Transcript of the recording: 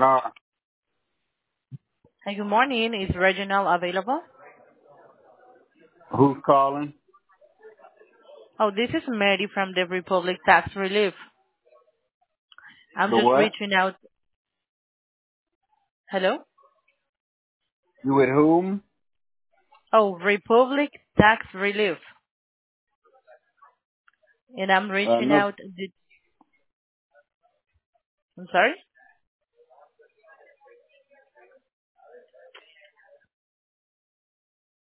on? Hi, good morning. Is Reginald available? Who's calling? Oh, this is Mary from the Republic Tax Relief. I'm The just what? reaching out. Hello? You with whom? Oh, Republic Tax Relief. And I'm reaching No, out. I'm sorry?